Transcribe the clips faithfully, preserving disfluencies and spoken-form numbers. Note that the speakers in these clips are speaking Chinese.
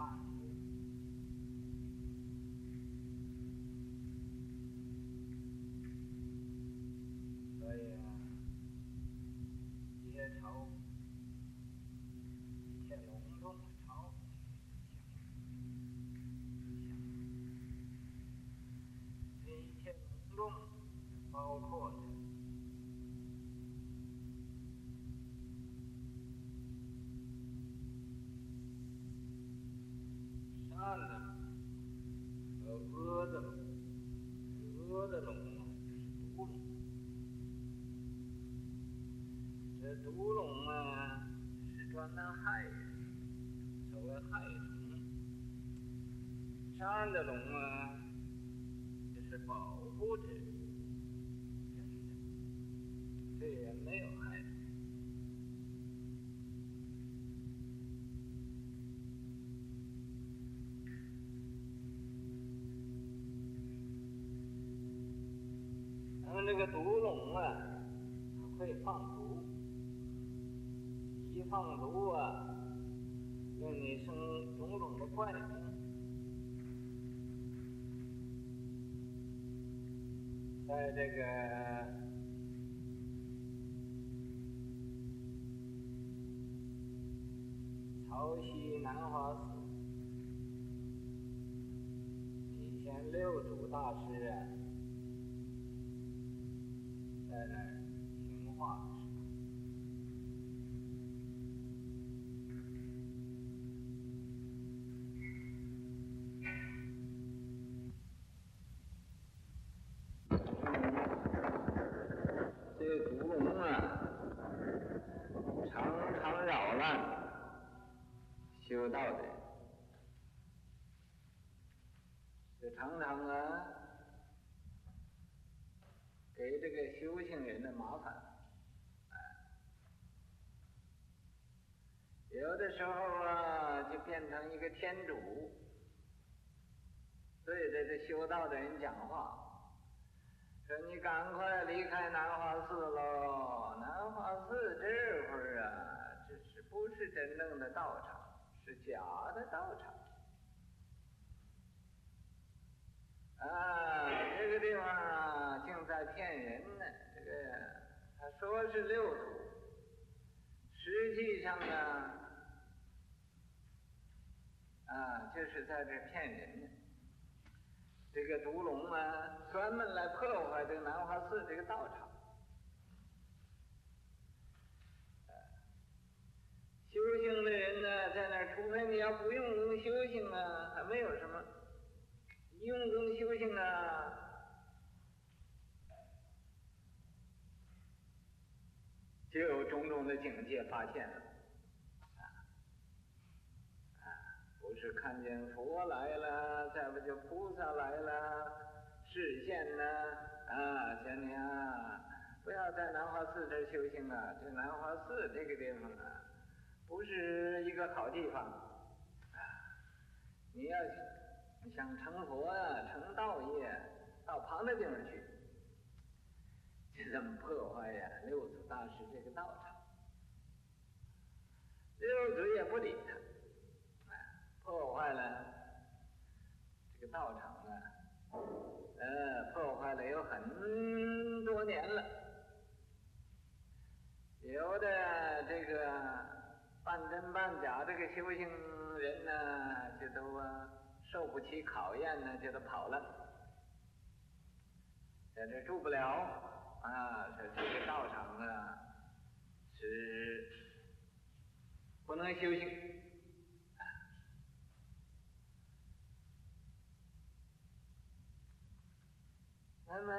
半途。所以啊，结仇一切隆重的仇这一切隆重包括着善的龙和恶的龙，恶的龙啊就是毒龙，这毒龙啊是专门害人，所谓害虫；善的龙啊就是保护着人的，对人没有害处。那么这个毒龙啊，它会放毒，一放毒啊，令你生种种的怪病。在这个潮汐南华寺，以前六祖大师啊，在那儿听话的时候，这个毒龙啊，常常扰乱修道的人，就常常啊，给这个修行人的麻烦。有的时候啊，就变成一个天主，对着这修道的人讲话，说你赶快离开南华寺喽！南华寺这会儿啊，这是不是真正的道场，是假的道场啊！这个地方啊，竟在骗人呢。这个他说是六祖，实际上呢，啊，就是在这骗人呢。这个毒龙啊，专门来破坏这个南华寺这个道场。修行的人呢，在那儿，除非你要不用功修行啊，还没有什么；用功修行啊，就有种种的境界发现了。不是看见佛来了，再不就菩萨来了，示现呢啊！叫你啊，不要在南华寺这儿修行啊！这南华寺这个地方啊，不是一个好地方啊！你要想成佛啊，成道业，到旁的地方去，就这么破坏呀、啊！六祖大师这个道场，六祖也不理他。破坏了这个道场啊，呃，破坏了有很多年了。有的这个半真半假这个修行人呢，就都啊受不起考验呢，就都跑了，在这住不了啊。说这个道场啊是不能修行。那么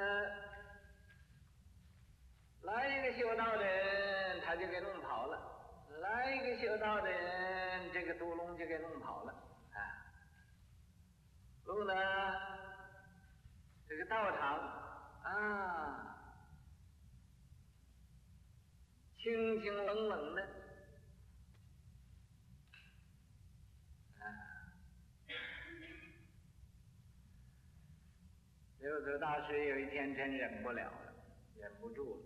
来一个修道的人，他就给弄跑了；来一个修道的人，这个毒龙就给弄跑了。啊，弄呢，这个道场啊，清清冷冷的，啊。六祖大师有一天真忍不了了，忍不住了，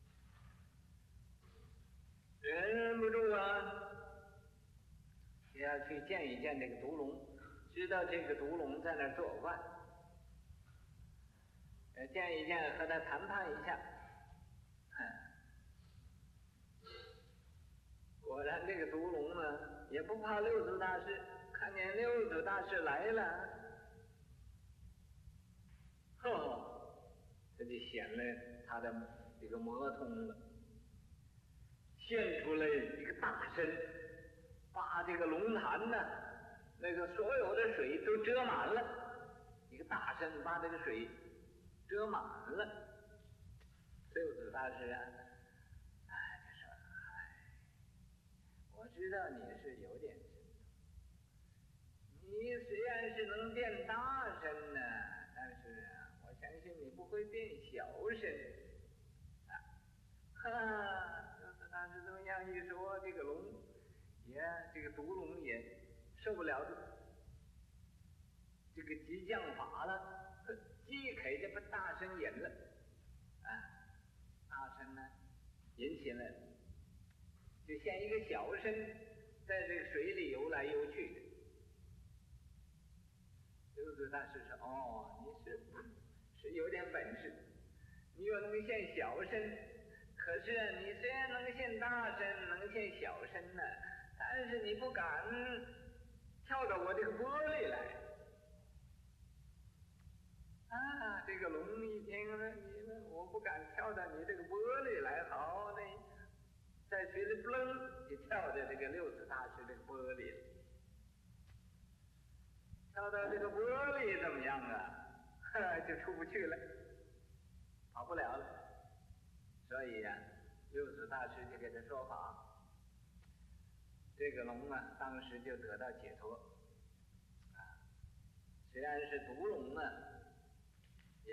忍不住啊，要要去见一见这个毒龙，知道这个毒龙在那儿作怪，呃，见一见，和他谈判一下。果然这个毒龙呢，也不怕六祖大师，看见六祖大师来了，呵，这就显了他的这个魔通了，现出来一个大身，把这个龙潭呢，那个所有的水都遮满了，一个大身把这个水遮满了。六祖大师啊，哎，就说，哎，我知道你是有点神通，你虽然是能变大身呢，但是啊，我相信你不会变小身。啊，哈，六祖大师这么样一说，这个龙也，这个毒龙也受不了这个激将法了，即可就把大身引了，啊，大身呢引起来了，就像一个小身在这个水里游来游去的。六祖大师说：“哦，你是是有点本事，你又能现小身，可是你虽然能现大身，能现小身呢，但是你不敢跳到我这个玻璃来。”啊，这个龙一听了，你们我不敢跳到你这个玻璃来，好，那在水里扑棱就跳到这个六祖大师这个玻璃里，跳到这个玻璃怎么样啊？哈，就出不去了，跑不了了。所以呀、啊，六祖大师就给他说法，这个龙啊，当时就得到解脱。啊，虽然是毒龙啊，也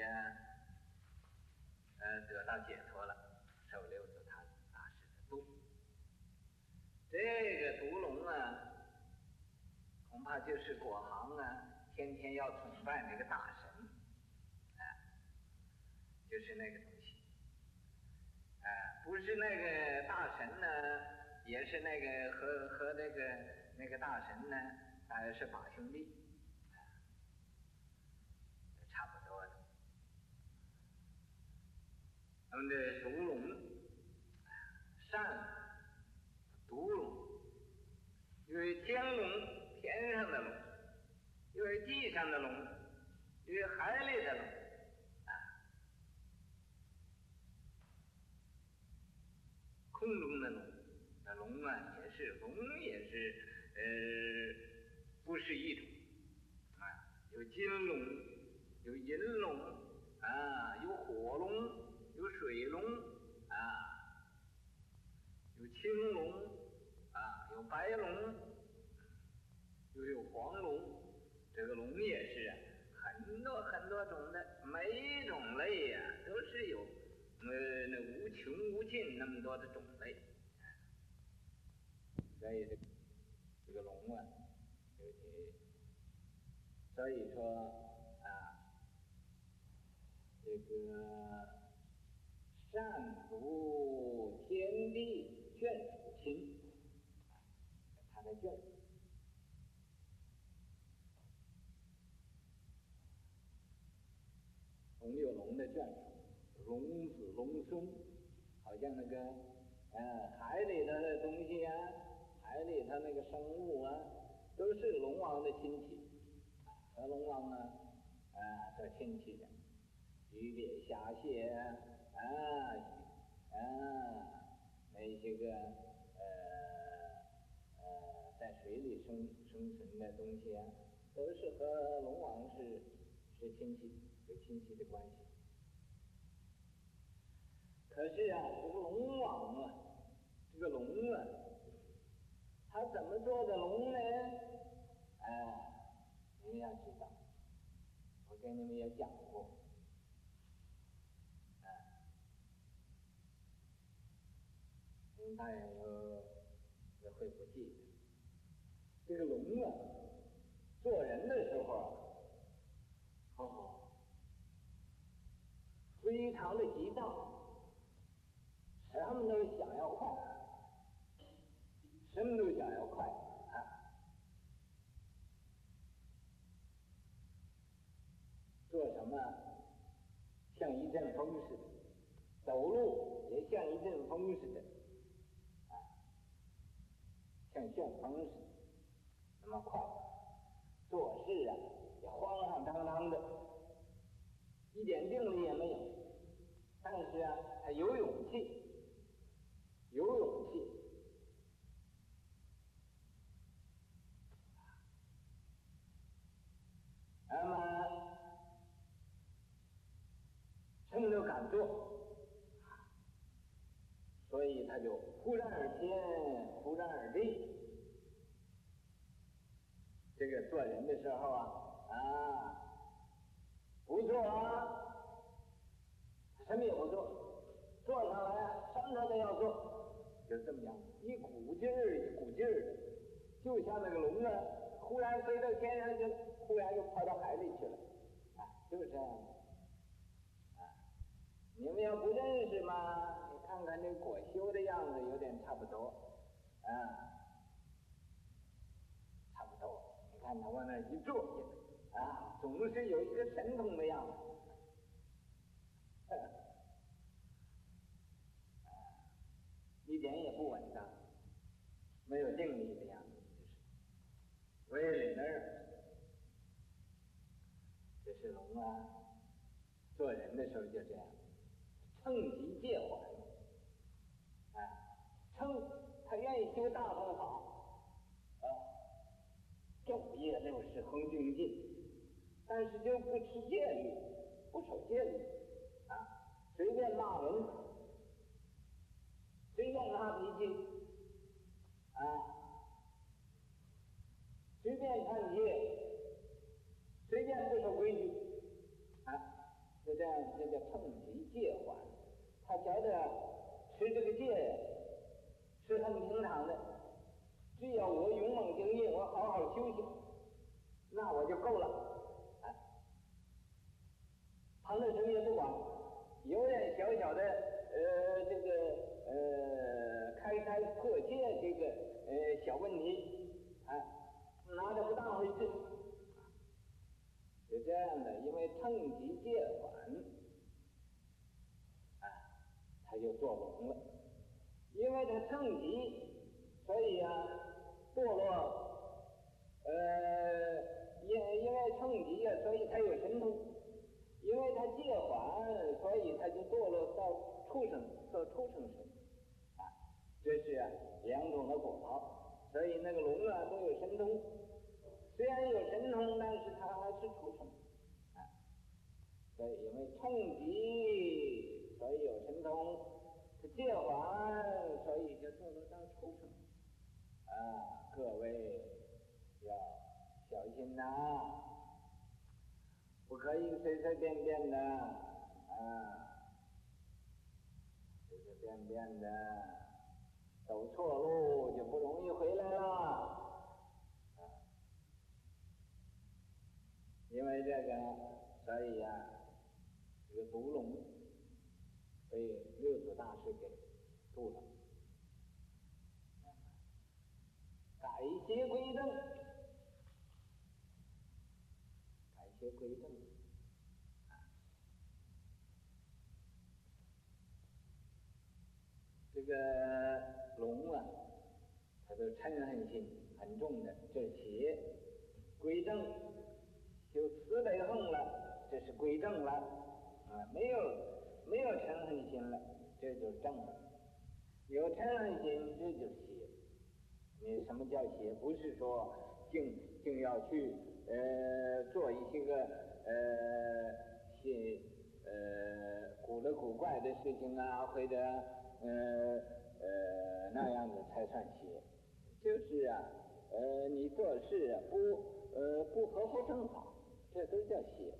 呃得到解脱了，受六祖大大师的度。这个毒龙啊，恐怕就是果行啊，天天要崇拜那个大神，啊，就是那个东西，啊，不是那个大神呢，也是那个和和那个那个大神呢，大约是把兄弟，啊，差不多的。那么这毒龙，善毒龙，因为天龙，天上的龙，因为地上的龙，因为海里的龙，啊，空中的龙，那龙啊也是龙，也是呃不是一种，啊，有金龙，有银龙，啊，有火龙，有水龙，啊，有青龙，啊，有白龙，又有黄龙，这个龙也是啊，很多很多种的，每一种类呀、啊、都是有呃那无穷无尽那么多的种类，所以这这个龙啊，尤其所以说啊，这个善读天地眷属亲，他的眷属。龙有龙的眷属，龙子龙孙，好像那个呃海里头的东西啊，海里头那个生物啊，都是龙王的亲戚，和龙王啊啊做亲戚的，鱼鳖虾蟹啊啊那些个呃呃在水里生生存的东西啊，都是和龙王是是亲戚。有亲戚的关系，可是啊，这个龙王啊，这个龙啊，他怎么做的龙呢？哎，你们要知道，我跟你们也讲过，哎，你们大家有也会不记得，这个龙啊，做人的时候啊，哦。非常的急躁，什么都想要快，什么都想要快啊！ 啊，像一阵风似的，走路也像一阵风似的，啊，像旋风似的，那么快，做事啊也慌慌张张的，一点定力也没有。但是啊，他有勇气，有勇气。那么撑着敢做，所以他就忽然而天，忽然而地。这个做人的时候啊，啊，不做啊，什么也不做，做上来什么他都要做，就这么样，一股劲儿一股劲儿的，就像那个龙啊，忽然飞到天上去了，忽然又跑到海里去了，啊，就是这样的，啊，你们要不认识嘛，你看看这果修的样子，有点差不多，啊，差不多，你看他往那一坐，啊，总是有一个神通的样子。一点也不稳当，没有定力的样子，就是为了那儿。这是龙啊，做人的时候就这样，乘机借还，啊，乘他愿意修大乘法，啊，昼夜六时恒精进，但是就不持戒律，不守戒律，啊，随便骂人。随便发脾气，啊，随便看街，随便不守规矩，啊，就这样，这叫乘机戒还。他觉得吃这个戒是很平常的，只要我勇猛精进，我好好修行，那我就够了，啊，旁的什么也不管，有点小小的呃这个。呃，开开破戒这个呃小问题，啊，拿着不当回事，是这样的，因为乘机戒还，啊，他就做龙了，因为他乘机，所以啊堕落，呃，因因为乘机啊，所以他有神通，因为他戒还，所以他就堕落到畜生，做畜生神。这是啊两种的果报，所以那个龙啊都有神通，虽然有神通，但是它还是畜生，啊，所以因为乘机，所以有神通，它戒还，所以就堕落到畜生，啊，各位要小心呐，不可以随随便便的，啊，随随便便的。走错路就不容易回来了，啊，因为这个，所以呀、啊，这个毒龙被六祖大师给渡了，改邪归正，改邪归正，啊，这个。龙啊，他的嗔恨心很重的，这是邪；归正，就慈悲恨了，这是归正了，啊，没有没有嗔恨心了，这就是正了；有嗔恨心，这就是邪。你什么叫邪？不是说净净要去呃做一些个呃些呃古了古怪的事情啊，或者呃。呃，那样子才算邪，就是啊，呃，你做事啊不呃不合乎正法，这都叫邪。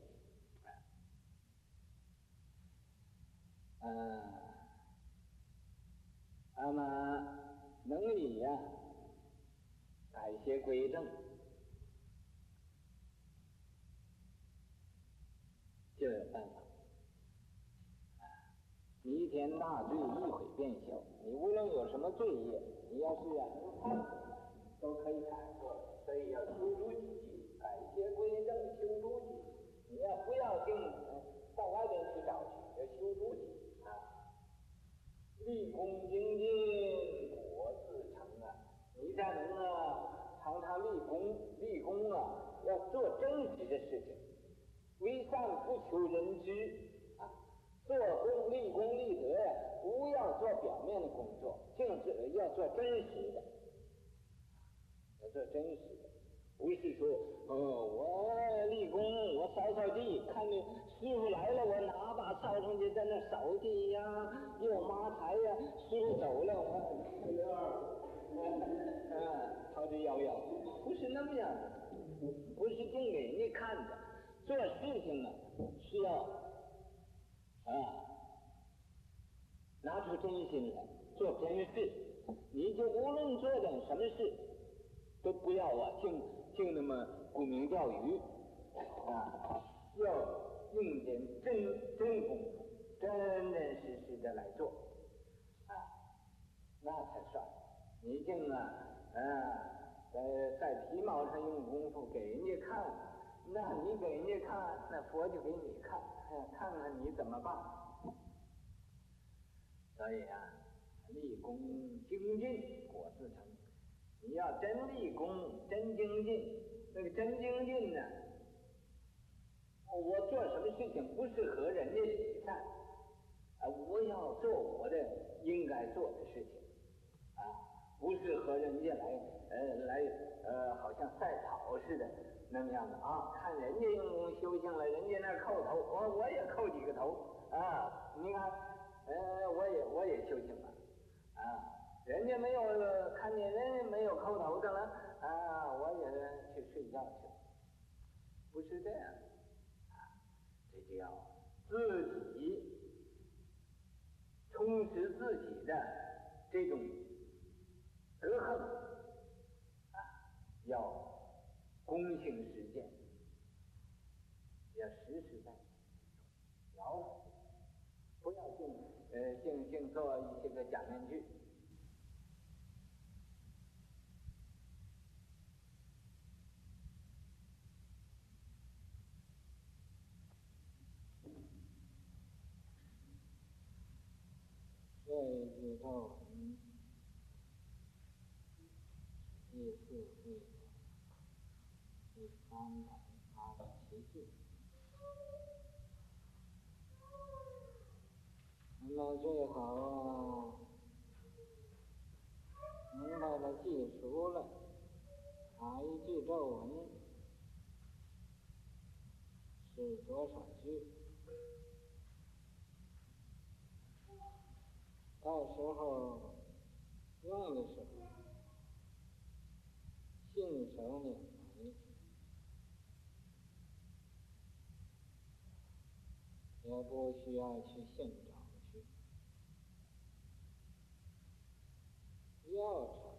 啊，那么能以呀、啊、改邪归正，就有办法。弥天大罪，一悔便消。你无论有什么罪业，你要是啊不忏，都可以改过。所以要修诸己，改邪归正，修诸己。你要不要定家人啊，常常立功，立功啊，要做真实的事情，为善不求人知啊，做功立功立德呀，不要做表面的工作，就是要做真实的，要做真实的。不是说，哦，我立功，我扫扫地，看见师傅来了，我拿把扫帚去在那扫地呀，又抹台呀，师傅走了，我啊，逃之夭夭，不是那么样的，不是净给人家看的。做事情呢，是要啊，拿出真心来，做真事。你就无论做点什么事，都不要啊，净净那么沽名钓誉啊，要用点真真功夫，真真实实的来做啊，那才算。你净啊啊，在在皮毛上用功夫给人家看，那你给人家看，那佛就给你看，看看你怎么办。所以啊，立功精进，果自成。你要真立功，真精进，那个真精进呢，我做什么事情不是和人家比赛啊，我要做我的应该做的事情啊，不是和人家来呃来呃好像赛跑似的那么样的啊，看人家用功修行了，人家那叩头，我我也叩几个头啊，你看呃我也我也修行了啊，人家没有看见人没有叩头的了啊，我也去睡觉去了，不是这样啊，这就要自己充实自己的这种德行啊，要躬行实践，要实实在在老老实实，不要净呃净净做一些个假面具。这一句咒文第四会的第三百八十七句。那么最好啊，明白了记熟了，哪一句咒文是多少句，到时候用的时候信手拈来，也不需要去现找去，要唱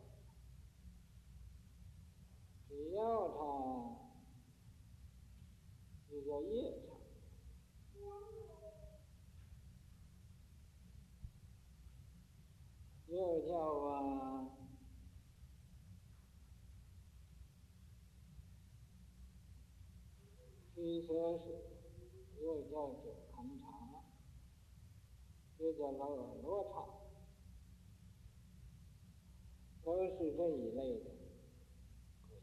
只要唱就叫夜唱，又叫啊驱邪水，又叫九盘茶，又叫老耳朵茶，都是这一类的鬼。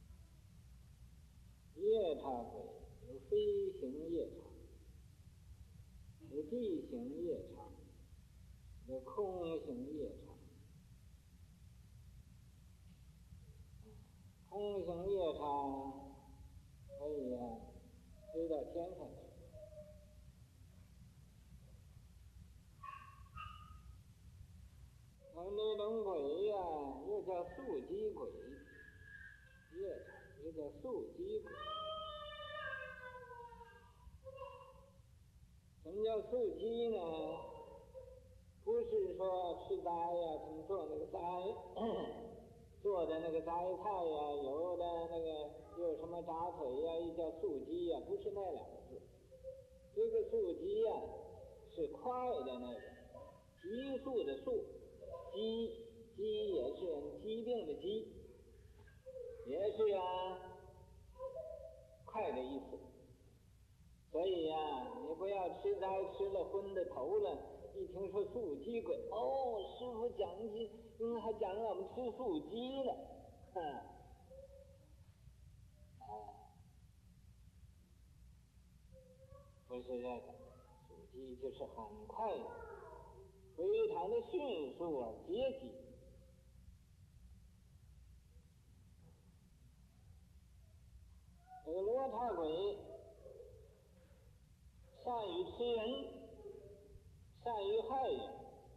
夜叉鬼有飞行夜叉，有地形夜叉，有空行夜叉。空行夜叉可以呀、啊，飞到天上去。而那种鬼呀、啊，又叫素鸡鬼，夜叉又叫素鸡鬼。什么叫素鸡呢？不是说吃斋呀，他们做那个斋，做的那个斋菜呀，有的那个有什么炸腿呀，又叫素鸡呀，不是那两个字。这个素鸡呀，是快的那个，急速的速，鸡鸡也是疾病的疾，也是啊，快的意思。所以呀、啊，你不要吃斋吃了昏的头了， 一听说素鸡鬼，哦，师傅讲起，嗯，还讲我们吃素鸡呢，哼，哎，不是这个，素鸡就是很快，非常的迅速而接近。这个罗刹鬼善于吃人，善于害人。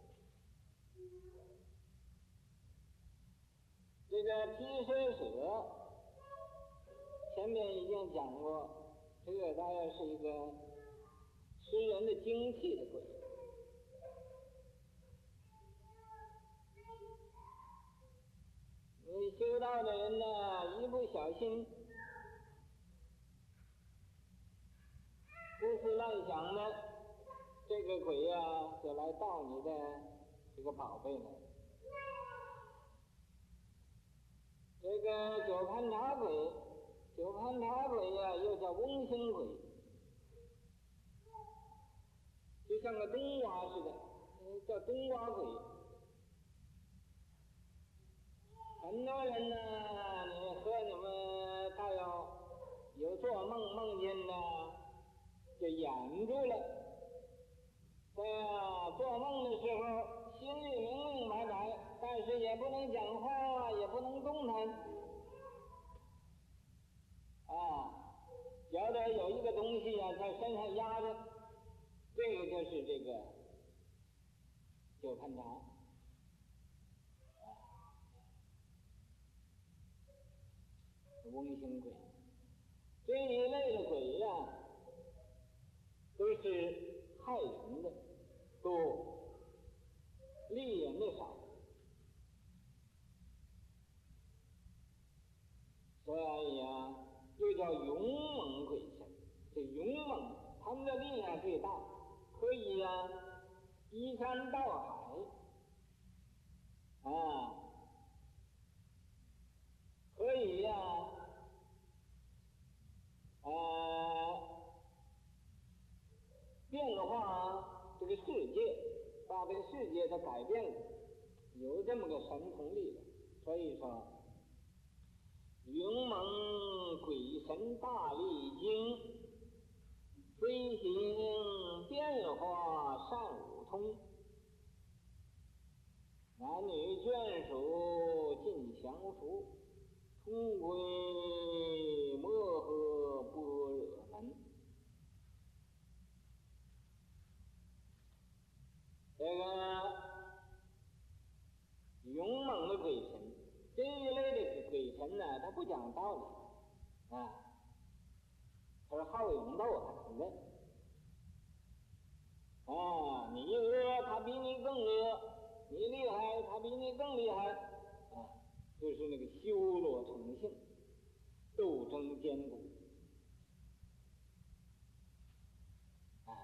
这个毗舍舍前面已经讲过，这个大概是一个吃人的精气的鬼。你修道的人呢，一不小心胡思乱想的，这个鬼呀、啊、就来盗你的这个宝贝了。这个九盘查鬼，九盘查鬼呀、啊、又叫翁星鬼，就像个冬瓜似的，叫冬瓜鬼。很多人呢，你和你们大有有做梦梦见呢，就掩住了。在做梦的时候，心里明明白白，但是也不能讲话，也不能动弹。啊，觉得有一个东西啊在身上压着，这个就是这个九盘查。翁星鬼这一类的鬼呀、啊，都是害人的多，利人的少，所以啊，又叫勇猛鬼神。这勇猛，他们的力量最大，可以啊依山倒海，啊，可以呀、啊。呃，变化这个世界，把这个世界都改变了，有这么个神通力量。所以说，勇猛鬼神大力经，飞行变化善五通，男女眷属尽降服，通归摩诃般若门。这个勇猛的鬼神，这一类的鬼神呢，他不讲道理啊，他是好勇斗狠的啊，你恶他比你更恶，你厉害他比你更厉害啊，就是那个修罗成性，斗争坚固啊。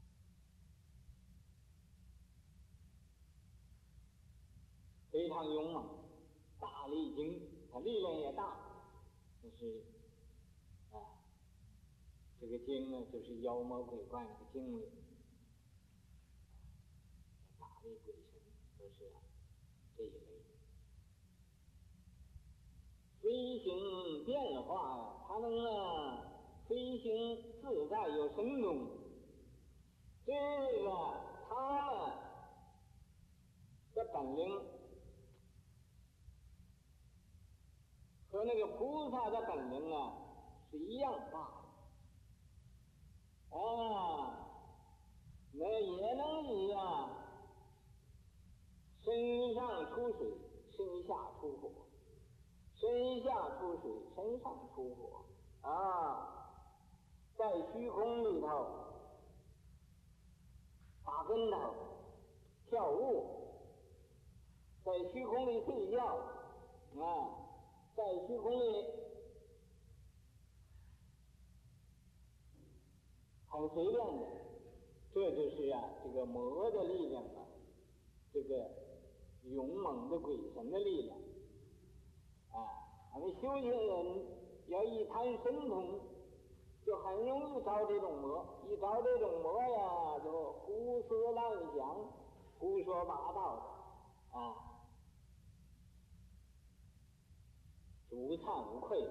非常勇猛，大力精，他力量也大，就是啊，这个精呢，就是妖魔鬼怪那个精灵，大力鬼神都是啊这一类的。飞行变化呀，他能啊飞行自在有神通，这个他们的本领和那个菩萨的本领啊是一样大的啊，那也能以啊身上出水，身下出火，身下出水，身上出火啊，在虚空里头打跟头跳舞，在虚空里睡觉啊，在虚空里很随便的，这就是啊这个魔的力量啊，这个勇猛的鬼神的力量啊。我们修行人要一谈神通， 就很容易着这种魔，一着这种魔呀，就胡思乱想，胡说八道的啊，无惭无愧，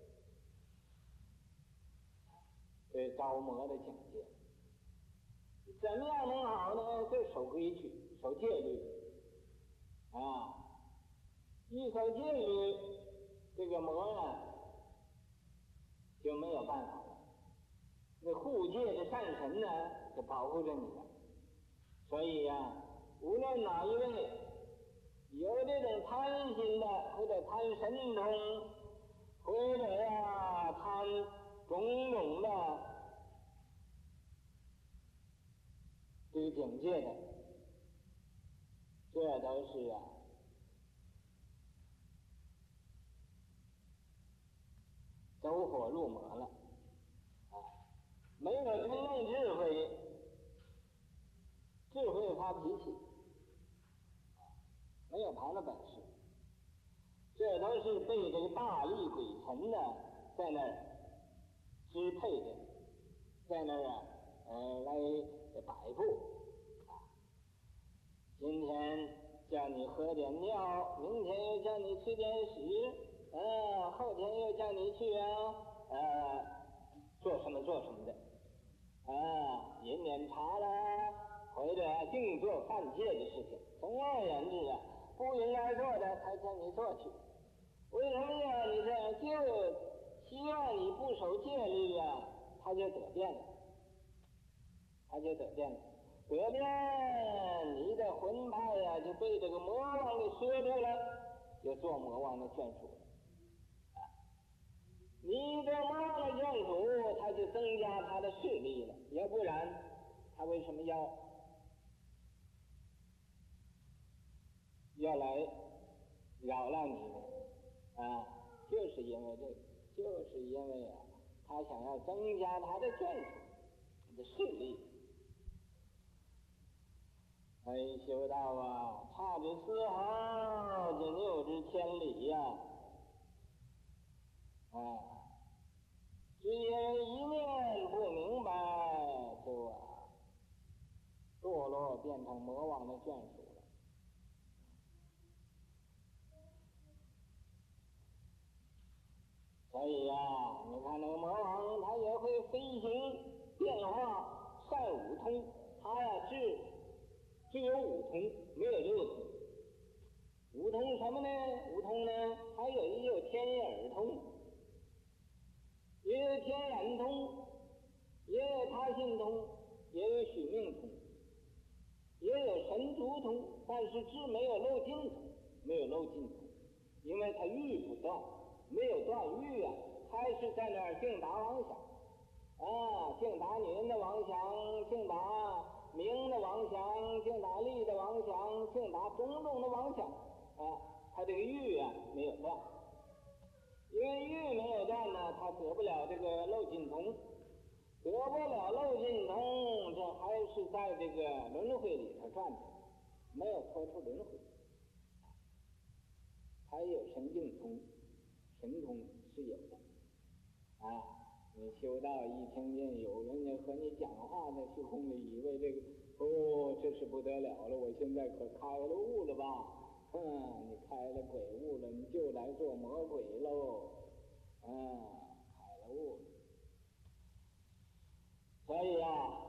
这着魔的境界。怎么样能好呢？就守规矩，守戒律啊！一守戒律，这个魔呀就没有办法了。那护戒的善神呢，就保护着你了。所以呀、啊，无论哪一位有这种贪心的，或者贪神通，或者呀贪种种的这个境界的，这都是啊走火入魔了啊！没有真正智慧，智慧发脾气，没有旁的本事，这都是被这个大力鬼神呢在那儿支配的，在那儿啊呃来摆布啊。今天叫你喝点尿，明天又叫你吃点屎，呃，后天又叫你去啊呃做什么做什么的啊，饮点茶啦，或者净做犯戒的事情。总而言之啊，不应该做的，他叫你做去。为什么呀？你这样就希望你不守戒律啊，他就得变了，他就得变了，得变，你的魂魄呀就被这个魔王给摄住了，就做魔王的眷属了。啊，你的魔王的眷属，他就增加他的势力了，要不然他为什么要要来扰乱你呢？啊，就是因为这个，就是因为啊，他想要增加他的眷属的势力。哎，修道啊，差之丝毫，就谬之千里呀！啊，只因为一念不明白，就啊堕落变成魔王的眷属了。所以呀、啊，你看那个魔王，他也会飞行变化，善五通，他呀只只有五通，没有六通。五通什么呢？五通呢？他有也有天耳通，也有天眼通，也有他心通，也有许命通，也有神足通，但是只没有漏尽通，没有漏尽通，因为他欲不断，没有断欲啊，还是在那儿净打妄想啊，净打女人的妄想，净打名的妄想，净打利的妄想，净打种种的妄想啊，他这个欲啊没有断，因为欲没有断呢，他得不了这个漏尽通，得不了漏尽通，这还是在这个轮回里头转着，没有脱出轮回。还有神境通，神通是有的啊。你修道一听见有人家和你讲话在虚空里，以为这个哦，这是不得了了，我现在可开了悟了吧？嗯，你开了鬼悟了，你就来做魔鬼喽，啊，开了悟了。所以啊，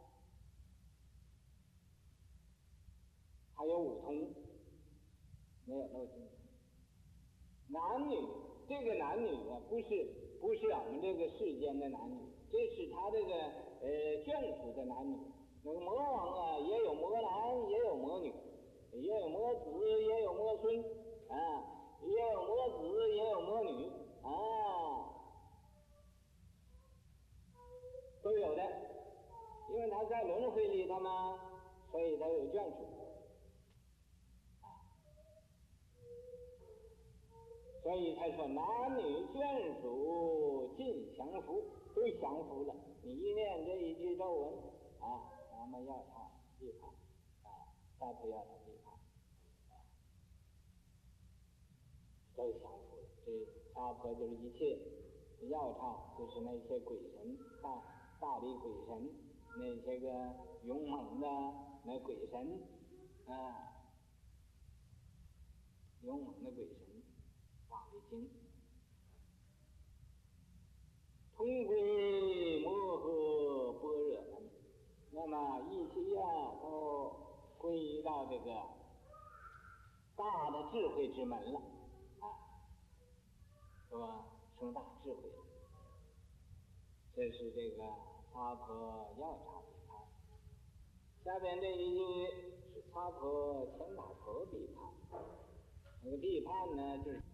还有五通，没有漏尽通。男女，这个男女啊，不是不是俺们这个世间的男女，这是他这个呃眷属的男女。那个魔王啊，也有魔男，也有魔女，也有魔子，也有魔孙啊，也有魔子，也有魔女啊，都有的。因为他在轮回里头嘛，所以他有眷属。所以才说男女眷属尽降服，都降服了。你一念这一句咒文啊，咱们要他立法啊，再不要他立法啊，都降服了。这娑婆就是一切药叉就是那些鬼神，大大力鬼神，那些个勇猛的那鬼神啊，勇猛的鬼神，大力精。同归摩诃般若门，那么一起呀、啊，都归到这个大的智慧之门了，啊，是吧？生大智慧了。这是这个擦婆药叉比潘。下边这一句是擦婆钱打婆比潘。那个比潘呢，就是